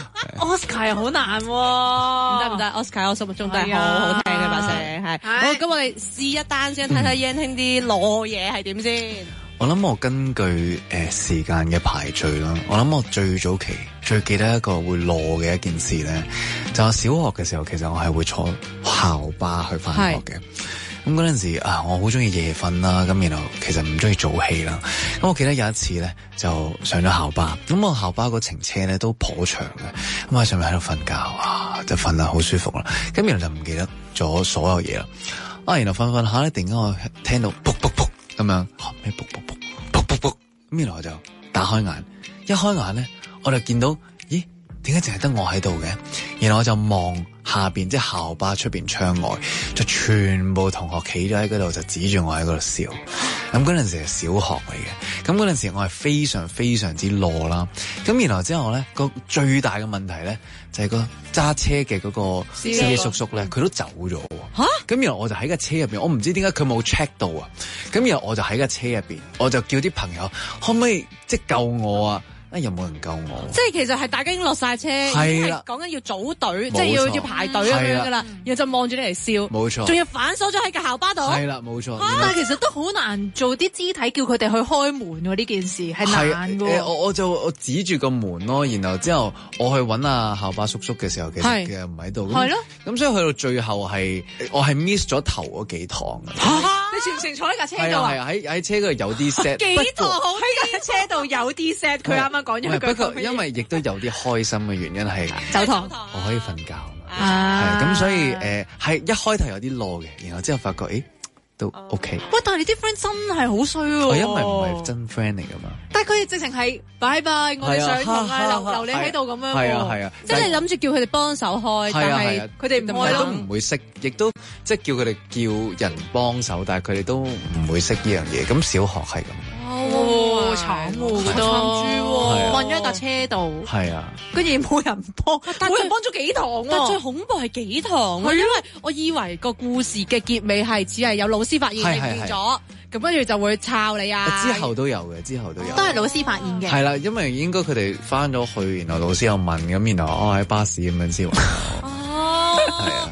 ？Oscar 又好難喎， 唔得 Oscar 我心目中都係好好聽嘅把聲，係。好，咁我哋試一單先，睇睇欣聽啲裸嘢係點先。 我諗我根據時間嘅排序啦，我諗我最早期最記得一個會裸嘅一件事咧，就係小學嘅時候，其實我係會坐校巴去返學嘅。咁嗰陣時我好中意夜瞓啦，咁然後其實唔中意早起啦。咁我記得有一次咧，就上咗校巴，咁我校巴嗰程車咧都頗長嘅，咁喺上面喺度瞓覺，就瞓得好舒服啦。咁然後就唔記得咗所有嘢啦。然後瞓下咧，突然間我聽到噗噗噗咁樣，咩噗噗噗噗噗噗，咁然後我就打開眼，一開眼咧，我就見到，咦，點解淨係得我喺度嘅？然後我就望下邊，即係校巴出邊窗外，就全部同學企咗喺嗰度，就指住我喺嗰度笑。咁嗰陣時係小學嚟嘅，咁嗰陣時我係非常非常之裸啦。咁然後之後咧，個最大嘅問題咧，就係個揸車嘅嗰個司機叔叔咧，佢都走咗。嚇！咁然後我就喺架車入邊，我唔知點解佢冇 check 到啊。咁然後我就喺架車入邊，我就叫啲朋友可唔可以即係救我啊？有冇人救我？ 即係其實係大家已經落晒車，係啦，講緊要組隊，即係要排隊咁樣噶啦，然後就望住你嚟笑，冇錯，仲要反鎖咗喺個校巴度， 係啦，冇錯。 但係其實都好難做啲肢體叫佢哋去開門喎，呢件事係難㗎。 我指住個門咯，然後之後我去揾阿校巴叔叔嘅時候，其實唔喺度，係咯。咁所以去到最後我係 miss 咗頭嗰幾堂。 你全程坐喺架車度啊？ 係喺車嗰度有啲 set， 幾堂好喺架車度有啲 set，佢啱啱講咗一句。 不過因為亦都有啲開心嘅原因係走堂， 我可以瞓覺啊，係咁所以係一開頭有啲落嘅，然後之後發覺都 OK。 喂，但係你啲 friend 真係好衰喎， 我因為唔係真 friend 嚟噶嘛。 但係佢哋直情係拜拜，我哋上堂留你喺度咁樣。 係啊， 即係你諗住叫佢哋幫手開，但係佢哋唔開咯， 都唔會識，亦都即係叫佢哋叫人幫手，但係佢哋都唔會識呢樣嘢。咁小學係咁。 哦，慘喎，都困咗一架車度， 係啊， 跟住冇人幫，冇人幫咗幾堂喎。 但最恐怖係幾堂，因為我以為個故事嘅結尾係只係有老師發現你唔見咗，咁跟住就會抄你啊。 之後都有嘅，都係老師發現嘅。 係啦，因為應該佢哋翻咗去，然後老師又問咁，然後喺巴士咁樣先。 哦，係啊。太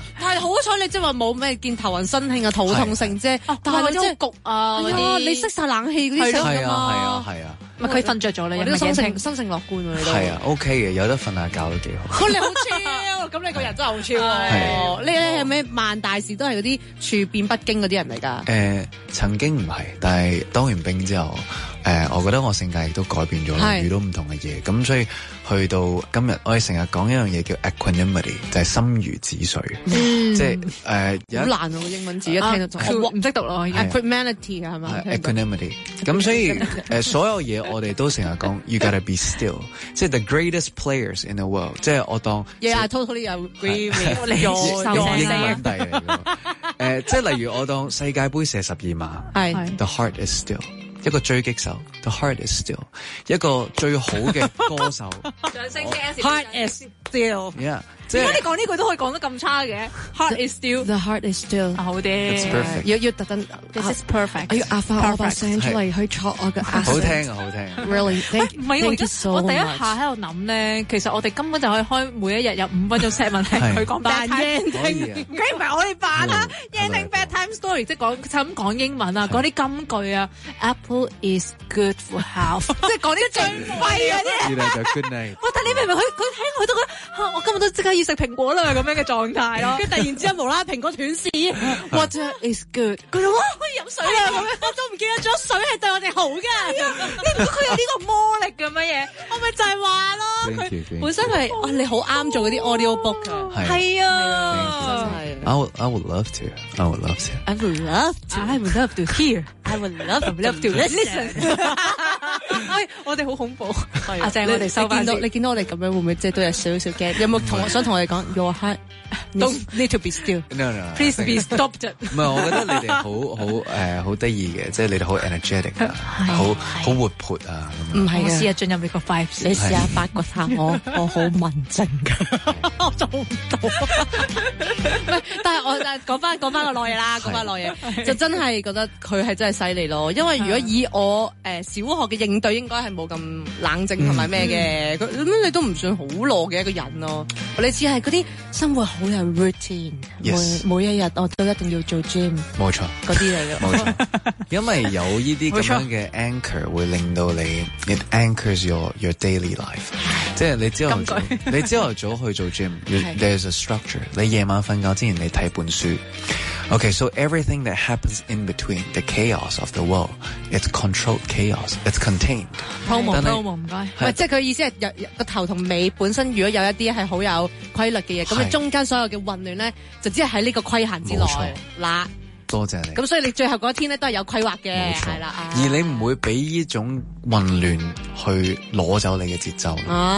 好彩你即係話冇咩見頭暈身興啊、肚痛性啫，但係你即係焗啊嗰啲， 你熄晒冷氣嗰啲聲㗎嘛。 係啊。 咪佢瞓着咗啦， 你都心情樂觀喎，你都係啊 OK 嘅，有得瞓下覺都幾好。 你好超，咁你個人真係好超喎。你係咩萬大事都係嗰啲處變不驚嗰啲人嚟㗎？ 曾經唔係，但係當完兵之後，我覺得我性格亦都改變咗啦，遇到唔同嘅嘢，咁所以去到今日，我哋成日講一樣嘢叫 equanimity， 就係心如止水，即係好難喎英文字，一聽到我唔識讀咯。equanimity 係咪 equanimity， 咁所以所有嘢我哋都成日講 you gotta be still， 即係 the greatest players in the world， 即係我當 I totally agree with 英文帝嚟嘅，即係例如我當世界盃射12碼，the heart is still。一個狙擊手 ，the heart is still； 一個最好嘅歌手， 掌聲嘅 heart is still。Yeah， 點解你講呢句都可以講得咁差嘅 ？Heart is still，the heart is still。 好啲 ，it's perfect。 要特登 ，this is perfect。 我要壓翻我把聲出嚟去戳我嘅壓。 好聽啊，好聽。 Really， 唔係我第一下喺度諗咧，其實我哋根本就可以開每一日有5分鐘7問題佢講 bad time，唔係我哋扮啊 ending bad time story， 即係講英文啊，講啲金句啊 ，Apple is good for health， 即係講啲最廢嗰啲。 原來就 good night。 但你明唔明佢聽佢都覺得我今日都即刻要食蘋果啦咁樣嘅狀態咯， 跟住突然之間無啦啦蘋果斷市 ，Water is good， 佢話哇可以飲水啊咁樣， 我都唔記得咗水係對我哋好㗎。 你唔覺佢有呢個魔力嘅乜嘢？ 我咪就係話咯，佢本身係你好啱做嗰啲 audio book 㗎。 係啊。 I would love to. I would love to. I would love to. I would love to hear. I would love to listen. 我哋好恐怖。阿鄭，我哋收翻你見到我哋咁樣，會唔會即係都有少少驚？有冇想同我哋講 Your heart don't need to be still. No. Please be stopped. 唔係，我覺得你哋好得意嘅，即係你哋好 energetic 啊，好活潑啊。 唔係， 試下進入你個 vibes。 你試下發掘下我好文靜㗎，我做唔到。但係我講翻個內嘢啦，講翻內嘢就真係覺得佢係真係犀利咯。因為如果以我小學嘅應對，應該係冇咁冷靜同埋咩嘅。咁你都唔算好懦嘅一個人咯。你只係嗰啲生活好有 routine， 每一日我都一定要做 gym。冇錯，嗰啲嚟嘅。 冇錯，因為有呢啲咁樣嘅 anchor 會令到你 it anchors your daily life。即係你朝頭早去做 gym，there's a structure。你夜晚瞓覺之前你睇本書。Okay, so everything that happens in between the chaos of the world, it's controlled chaos, it's contained. Promo 唔該。 喂，即係佢意思係個頭同尾本身，如果有一啲係好有規律嘅嘢，咁你中間所有嘅混亂咧，就只係喺呢個規限之內嗱。 多謝你。 咁所以你最後嗰一天咧都係有規劃嘅，係啦。 而你唔會俾呢種混亂去攞走你嘅節奏。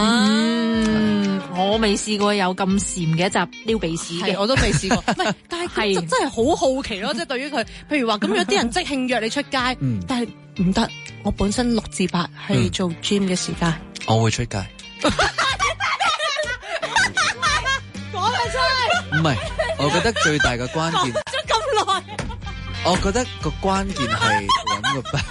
我未試過有咁禪嘅一集撩鼻屎嘅， 我都未試過。唔係，但係真係好好奇咯，即係對於佢，譬如話咁有啲人即興約你出街，但係唔得。我本身6至8係做 gym 嘅時間， 我會出街。 講嚟出嚟。 唔係，我覺得最大嘅關鍵。我覺得個關鍵係揾個筆，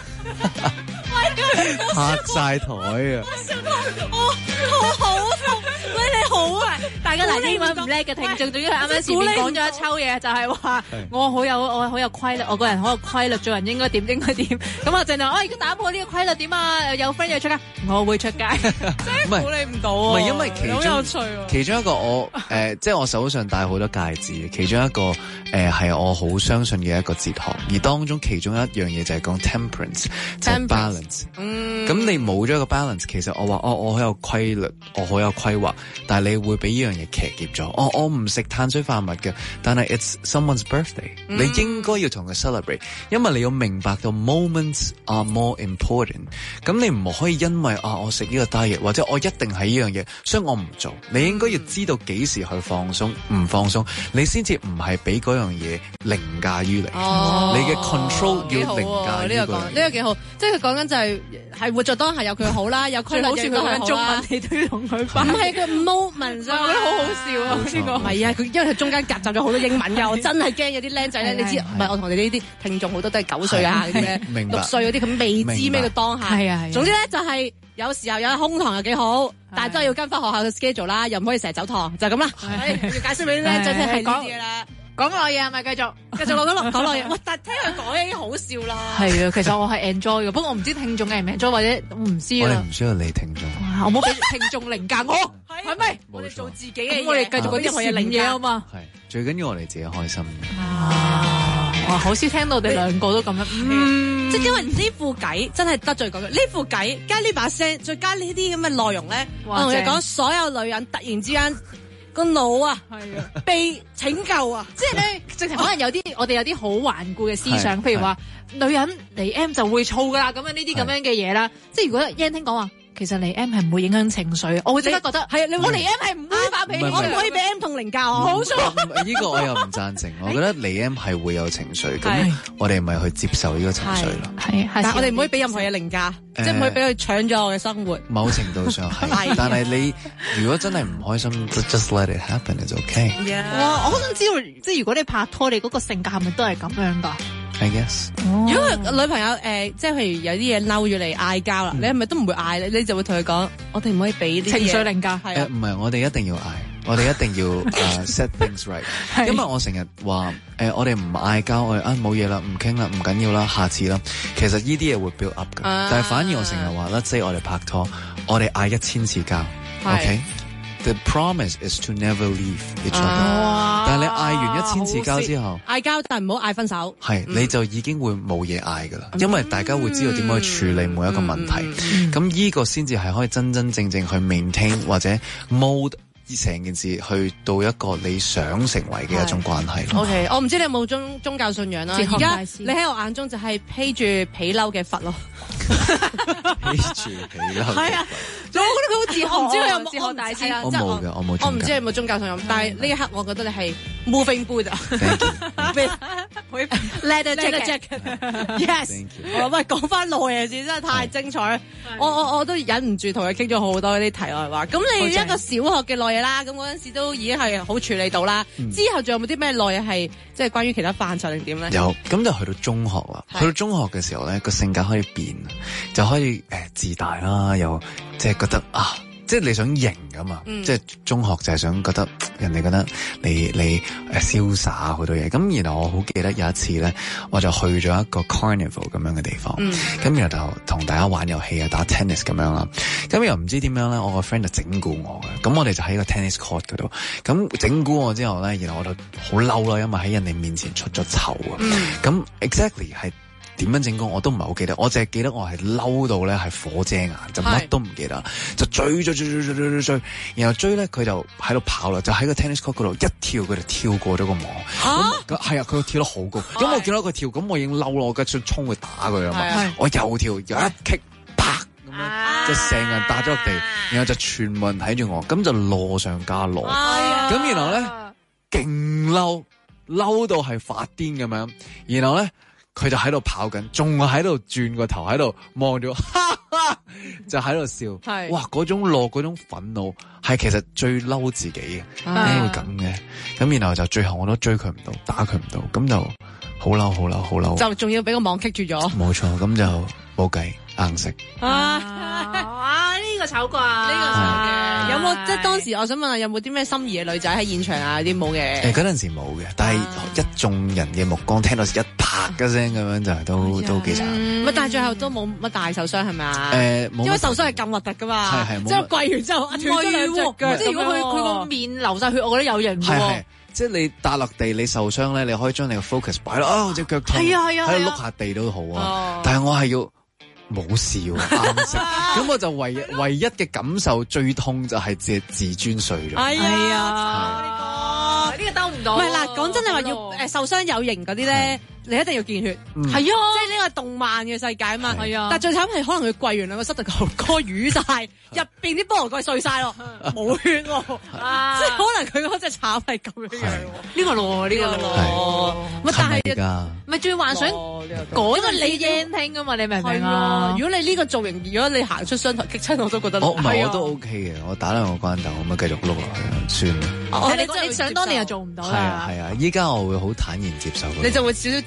嚇晒台啊！ 我好痛，你好啊！ 大家嗱，英文唔叻嘅聽眾，總之佢啱啱前面講咗一抽嘢，就係話我好有規律，我個人好有規律，做人應該點。咁我淨係我而家打破呢個規律點啊？有 friend 約出街，我會出街，真係估你唔到啊！ 唔係因為其中一個我即係我手上戴好多戒指，其中一個係我好相信嘅一個哲學，而當中其中一樣嘢就係講 temperance， 就係 balance。咁你冇咗一個 balance， 其實我話我好有規律，我好有規劃，但係你會俾呢樣嘢騎劫咗。我唔食碳水化合物嘅，但係 it's someone's birthday，你應該要同佢 celebrate， 因為你要明白到 moments are more important。咁你唔可以因為我食呢個 diet 或者我一定係呢樣嘢，所以我唔做。你應該要知道幾時去放鬆，唔放鬆，你先至唔係俾嗰樣嘢凌駕於你。你嘅 control 要凌駕於呢個幾好，即係佢講緊就係活在當下有佢好啦，有規律亦都係好啦。 中文你都要同佢翻。 唔係佢 moment 啊， 我覺得好好笑啊！呢個唔係啊，佢因為佢中間夾雜咗好多英文㗎，我真係驚有啲僆仔咧，你知唔係我同你哋呢啲聽眾好多都係9歲啊嗰啲咧，6歲嗰啲佢未知咩叫當下。係啊。總之咧就係有時候有空堂又幾好，但係都係要跟翻學校嘅 schedule 啦，又唔可以成日走堂，就係咁啦。要解釋俾啲僆仔聽係呢啲嘢啦。 講落嘢係咪繼續講落嘢？哇！但聽佢講嘢已經好笑啦。 係啊，其實我係 enjoy 嘅，不過我唔知聽眾係唔 enjoy 或者我唔知啦。 我哋唔需要你聽眾， 我冇俾聽眾凌駕我，係咪？ 我哋做自己嘅嘢， 我哋繼續嗰啲嘢零嘢啊嘛。 係最緊要我哋自己開心。 哇！好少聽到我哋兩個都咁樣， 即係因為呢副偈真係得罪講嘅，呢副偈加呢把聲，再加呢啲咁嘅內容咧，我同你講，所有女人突然之間個腦啊，係啊，被拯救啊， 即係咧，直情可能有啲我哋有啲好頑固嘅思想，譬如話女人嚟 M 就會燥噶啦，咁樣呢啲咁樣嘅嘢啦，即係如果 Yan 聽講話。其實嚟 M 係唔會影響情緒，我會即刻覺得係你我嚟 M 係唔會發脾氣，我唔可以俾 M 同凌駕我。冇錯， 呢個我又唔贊成。我覺得嚟 M 係會有情緒，咁我哋咪去接受呢個情緒咯。 係， 但係我哋唔可以俾任何嘢凌駕，即係唔可以俾佢搶咗我嘅生活。 某程度上係，但係你如果真係唔開心 ，just let it happen，it's okay。 哇！我好想知道，即係如果你拍拖，你嗰個性格係咪都係咁樣㗎？ I guess， 如果女朋友即係譬如有啲嘢嬲住你嗌交啦，你係咪都唔會嗌？你就會同佢講，我哋唔可以俾啲情緒凌駕。 唔係，我哋一定要嗌，我哋一定要set things right。因為我成日話我哋唔嗌交，我哋冇嘢啦，唔傾啦，唔緊要啦，下次啦。其實呢啲嘢會 build up 㗎，但係反而我成日話啦，即係我哋拍拖，我哋嗌1000次交 ，OK。The promise is to never leave each other。但係你嗌完1000次交之後， 嗌交但係唔好嗌分手。 係，你就已經會冇嘢嗌㗎啦，因為大家會知道點樣去處理每一個問題。咁呢個先至係可以真真正正去 maintain 或者 mold 成件事去到一個你想成為嘅一種關係。 OK， 我唔知你有冇宗教信仰啦。而家你喺我眼中就係披住皮褸嘅佛咯。 披住皮褸。 係啊。我覺得佢好自學，我唔知佢有冇自學大師啦。 我冇嘅，我冇。 我唔知佢有冇宗教信仰，但係呢一刻我覺得你係 moving Buddha。Leather jacket。Yes。喂，講翻內嘢先，真係太精彩。我都忍唔住同佢傾咗好多啲題外話。咁你一個小學嘅內嘢啦，咁嗰陣時都已經係好處理到啦。之後仲有冇啲咩內嘢係即係關於其他範疇定點咧？ 有，咁就去到中學啦。去到中學嘅時候咧，個性格可以變，就可以自大啦，又即係覺得啊，即係你想型㗎嘛，即係中學就係想覺得人哋覺得你瀟灑好多嘢。咁然後我好記得有一次咧，我就去咗一個 carnival 咁樣嘅地方，咁然後就同大家玩遊戲啊，打 tennis 咁樣啦。咁又唔知點樣咧，我個 friend 就整蠱我嘅。咁我哋就喺個 tennis court 嗰度，咁整蠱我之後咧，然後我就好嬲啦，因為喺人哋面前出咗醜啊。咁 exactly 係點樣整蠱我都唔係好記得，我淨係記得我係嬲到咧係火遮眼，就乜都唔記得，就追，然後追咧佢就喺度跑啦，就喺個 tennis court 嗰度一跳，佢就跳過咗個網。係啊，佢跳得好高，咁我見到佢跳，咁我已經嬲咯，我梗係想衝去打佢啊嘛，我又跳又一 kick，啪咁樣就成人打咗落地，然後就全部人睇住我，咁就禍上加禍，咁然後咧勁嬲到係發癲咁樣，然後咧。佢就喺度跑緊，仲喺度轉個頭喺度望住，就喺度笑。係哇，嗰種樂，嗰種憤怒，係其實最嬲自己嘅，點解會咁嘅？咁然後就最後我都追佢唔到，打佢唔到，咁就好嬲， 就仲要俾個網棘住咗。 冇錯，咁就冇計，硬食。 呢個醜啩，呢個醜嘅。 有冇即係當時我想問下，有冇啲咩心儀嘅女仔喺現場啊？啲冇嘅。 嗰陣時冇嘅，但係一眾人嘅目光聽到一啪嘅聲咁樣就都幾慘。 但係最後都冇乜大受傷係咪啊？ 冇。 因為受傷係咁核突噶嘛。係。即係跪完之後斷咗兩隻腳。 即係如果佢個面流晒血，我覺得有型喎。 係。即係你笪落地，你受傷咧，你可以將你個 focus 擺落我隻腳痛，喺度碌下地都好啊。但係我係要。冇事喎，啱食。咁我就唯一嘅感受最痛就係自尊碎咗。 係啊，呢個兜唔到。唔係嗱，講真，你話要受傷有型嗰啲咧，你一定要見血。係啊，即係呢個動漫嘅世界啊嘛。係啊，但係最慘係可能佢跪完兩個膝頭哥瘀晒，入邊啲菠蘿蓋碎晒咯，冇血喎。即係可能佢嗰隻慘係咁樣樣。呢個咯，呢個咯。但係咪最幻想嗰個你驚聽㗎嘛？你明唔明啊？如果你呢個造型，如果你行出商台激親，我都覺得唔係，我都 OK 嘅。我打兩個關頭，咁樣繼續碌落去，算啦。 你想當年又做唔到啦。 係啊，依家我會好坦然接受。 你就會少少自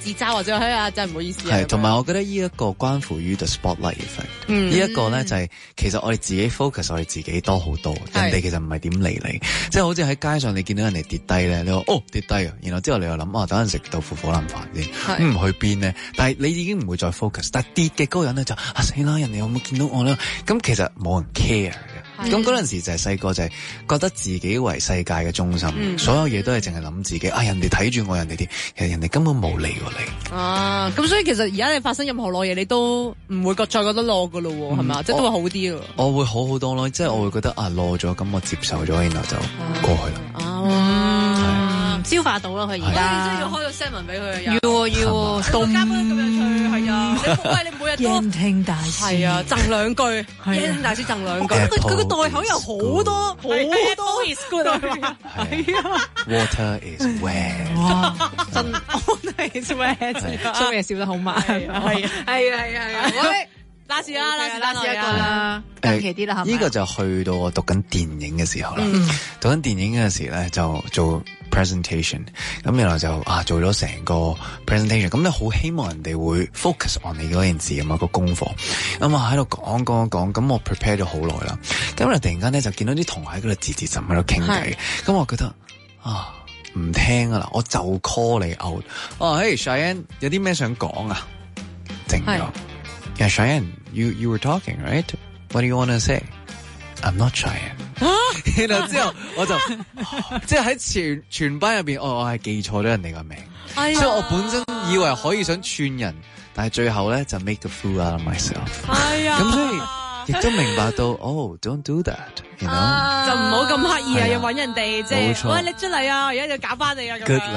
自嘲或者真係唔好意思。 係，同埋我覺得呢一個關乎於 the spotlight effect。呢一個咧就係其實我哋自己 focus 我哋自己多好多，人哋其實唔係點理你。即係好似喺街上你見到人哋跌低咧，你話跌低啊，然後之後你又諗等陣食豆腐火腩飯先，唔去邊咧？但係你已經唔會再 focus， 但係跌嘅嗰個人咧就死啦，人哋有冇見到我咧？咁其實冇人 care 嘅。咁嗰陣時就係細個就係覺得自己為世界嘅中心，所有嘢都係淨係諗自己。人哋睇住我，人哋啲，其實人哋根本冇理過你。 咁所以其實而家你發生任何攞嘢，你都唔會再覺得攞噶咯，係咪？即係都會好啲咯。 我會好好多咯，即係我會覺得攞咗，咁我接受咗，然後就過去啦。 消化到啦，佢而家。 即係要開個 segment 俾佢。 要到嘉賓咁樣去，係啊。你每日都燕聽大師係啊，贈兩句。燕聽大師贈兩句。佢個袋口有好多好多 is good 啊。係啊。 Water is wet。 哇！真 Water is wet。所以笑得好慢。係啊。 喂，拉屎一個啦。 近期啲啦，係咪？ 呢個就去到我讀緊電影嘅時候啦。讀緊電影嘅時咧就做 presentation， 咁原來就做咗成個 presentation， 咁你好希望人哋會 focus on 你嗰件事啊嘛，個功課，咁啊喺度講，咁我 prepare 咗好耐啦，咁我突然間咧就見到啲同學喺嗰度自浸喺度傾偈，咁我覺得唔聽啊啦，我就 call 你 out，hey Cheyenne 有啲咩想講啊？靜咗，Yeah Cheyenne you were talking right? What do you want to say? I'm not Cheyenne。然後之後我就即係喺全班入邊，我係記錯咗人哋個名，所以我本身以為可以想串人，但係最後咧就 make a fool out of myself。咁所以亦都明白到don't do that， you know？ 就唔好咁刻意要揾人哋即係，喂，你出嚟啊！而家就搞翻你啊 ！Good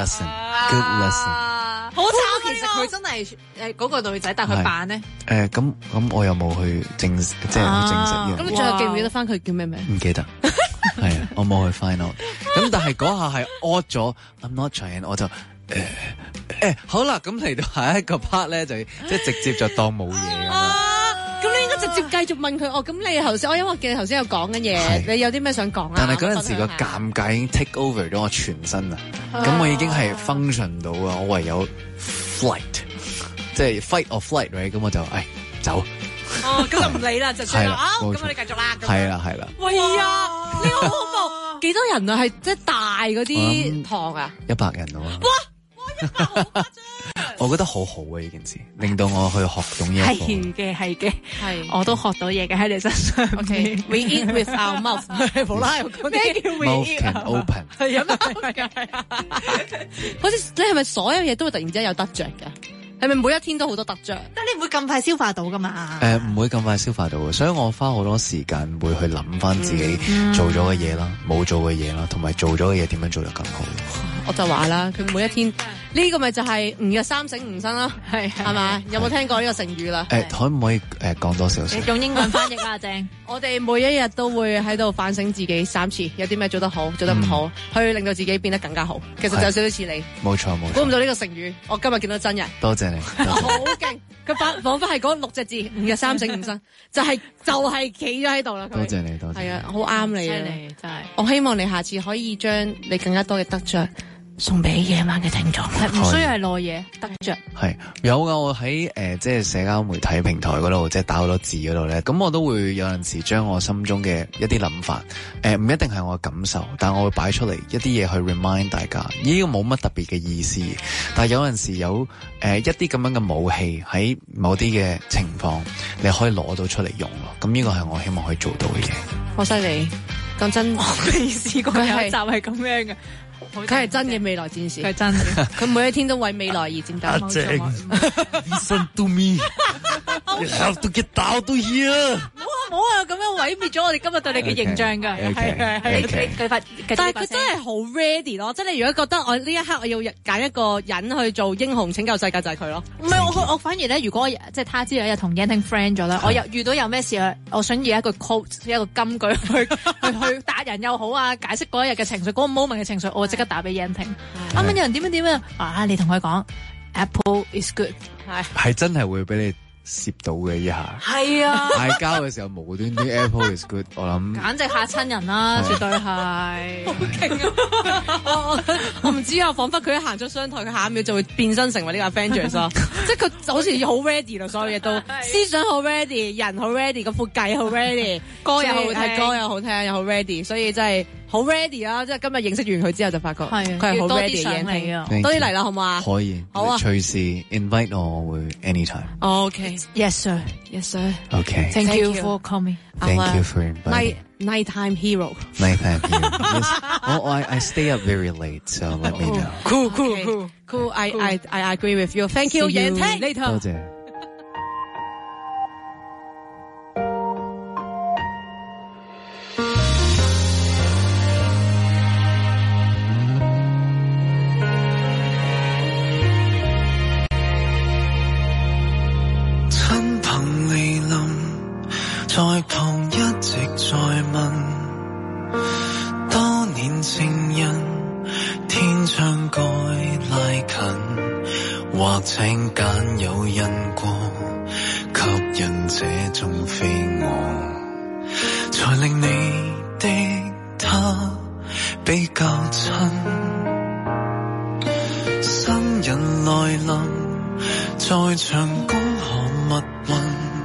lesson。 好慘，其實佢真係嗰個女仔，但佢扮咧。 咁我又冇去證實嘅。 咁你最後記唔記得翻佢叫咩名？ 唔記得，係啊，我冇去 find out。咁但係嗰下係 odd 咗 ，I'm not trying， 我就好啦，咁嚟到下一個 part 咧，就即係直接就當冇嘢咁樣。 咁你應該直接繼續問佢咁你頭先，因為見你頭先有講緊嘢，你有啲咩想講啊？ 但係嗰陣時個尷尬已經 take over 咗我全身啦，咁我已經係 function 唔到啊，我唯有 flight， 即係 fight or flight， right？ 咁我就走。 咁就唔理啦，就算啦。咁我哋繼續啦。係啦。喂呀，呢個好恐怖！幾多人啊？係即係大嗰啲堂啊 ？100人咯。哇，100好誇張。我覺得好好啊！呢件事令到我去學懂呢一個。 係嘅，我都學到嘢嘅喺你身上。 We eat with our mouth。冇啦，咩叫 we eat？ Mouth can open。 係啊，好似你係咪所有嘢都會突然之間有得着㗎？係咪每一天都好多得着？ 但你唔會咁快消化到噶嘛？ 唔會咁快消化到嘅，所以我花好多時間會去諗翻自己做咗嘅嘢啦，冇做嘅嘢啦，同埋做咗嘅嘢點樣做得更好。 我就話啦，佢每一天呢個咪就係吾日三省吾身啦，係嘛？有冇聽過呢個成語啦？ 可唔可以講多少少？ 你用英文翻譯啦，正。 我哋每一日都會喺度反省自己3次，有啲咩做得好，做得唔好，去令到自己變得更加好。其實就有少少似你。 冇錯。 估唔到呢個成語，我今日見到真人。 多謝你。 好勁！佢彷彿係嗰6隻字，吾日三省吾身，就係企咗喺度啦。 多謝你，多謝。 係啊，好啱你啊！ 真係。 我希望你下次可以將你更加多嘅得着送俾夜晚嘅聽眾， 唔需要係耐嘢得着。 係有噶，我喺即係社交媒體平台嗰度，即係打好多字嗰度咧，咁我都會有陣時將我心中嘅一啲諗法，唔一定係我嘅感受，但我會擺出嚟一啲嘢去 remind 大家，呢個冇乜特別嘅意思，但係有陣時有一啲咁樣嘅武器喺某啲嘅情況，你可以攞到出嚟用咯。咁呢個係我希望可以做到嘅嘢。 好犀利！講真， 我未試過有一集係咁樣嘅。 佢係真嘅未來戰士， 佢真嘅， 佢每一天都為未來而戰鬥。 阿正 ，listen to me，you have to get down to here。 唔好啊，咁樣毀滅咗我哋今日對你嘅形象㗎。係， 但係佢真係好 ready 咯，即係你如果覺得我呢一刻我要揀一個人去做英雄拯救世界，就係佢咯。 唔係我反而咧，如果即係他朝有一日同 Yan Ting friend 咗咧，我又遇到有咩事我想要一個 quote 一個金句去打人又好啊，解釋嗰一日嘅情緒，嗰個 moment 嘅情緒，我即刻打俾 Yan Ting。啱啱有人點樣你同佢講 Apple is good， 係真係會俾你攝到嘅一下。 係啊， 嗌交嘅時候無端端 Apple is good， 我諗簡直嚇親人啦，絕對係。 好勁啊！我唔知啊，彷彿佢一行出商台，佢下一秒就會變身成為呢個 Avengers 啊！即係佢好似好 ready 咯，所有嘢都思想好 ready， 人好 ready， 個副計好 ready， 歌又好聽，歌又好聽又好 ready， 所以真係好 ready 啦！即係今日認識完佢之後就發覺佢係好 ready 嘅嘢啊！多啲嚟啦，好唔好啊？ 可以，好啊！隨時 invite 我會 anytime。 OK，yes sir，yes sir。OK， thank you for coming。 Thank you for inviting. Nighttime hero. Nighttime hero. Yes. I stay up very late, so let me know. Cool. I agree with you. Thank you. See you later. 多謝。 親朋離臨，在旁一直在問，多年情人天將該拉近，或請揀有因果，吸引這種非我，才令你的他比較親。新人來臨，在場恭賀密運，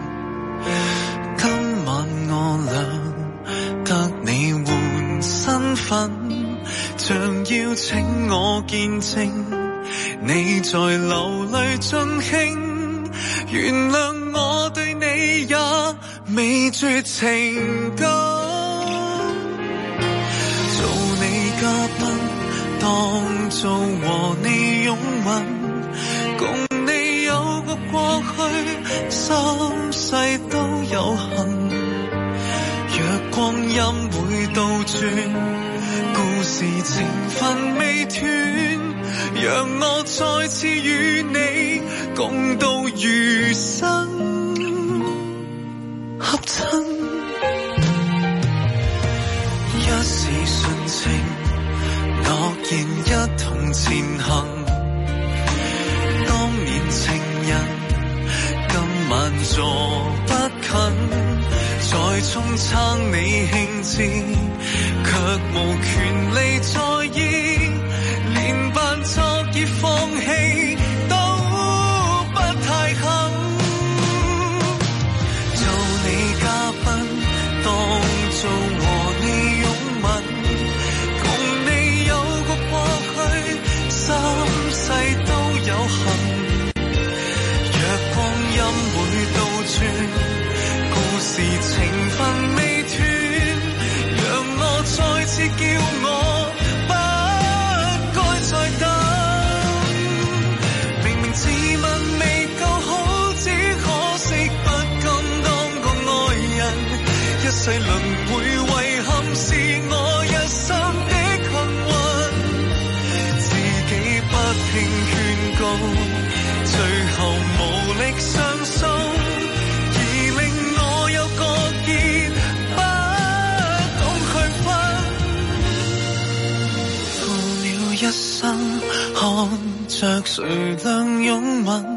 今晚我倆得你換身份，像要請我見證你在流淚盡興，原諒我對你也未絕情感，做你嘉賓當做和你擁吻，共你有個過去，三世都有幸。若光陰會倒轉，故事情分未斷，讓我再次與你共度餘生，合襯。一時純情，諾言一同前行。當年情人，今晚坐不近，再衝撐你興致，卻無權利在意，連扮作已放棄都不太肯。做你嘉賓，當做和你擁吻，共你有個過去，三世都有幸。若光陰會倒轉，故事情分未斷，讓我再次叫我不該再等。明明自問未夠好，只可惜不甘當個愛人，一世輪迴遺憾是我一生的幸運，自己不聽勸告，最後無力上訴，而令我有個結不懂去分，負了一生看着誰倆擁吻，